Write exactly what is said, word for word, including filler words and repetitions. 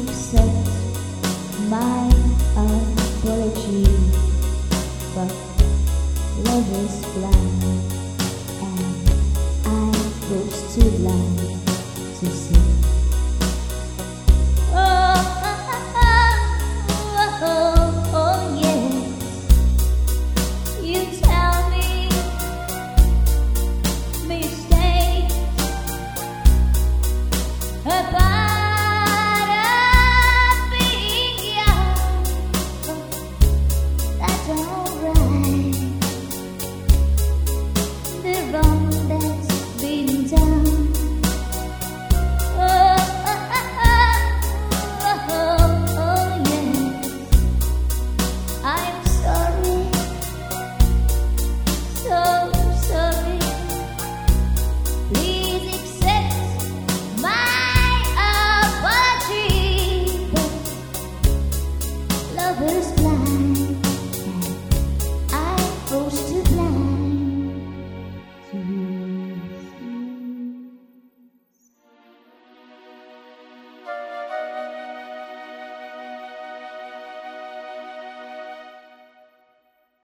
accept my apology, but love is blind, and I was too blind to see. Oh, oh, oh, oh, yes. You tell me mistakes about us being young. That's alright. The wrong that's been done. Lovers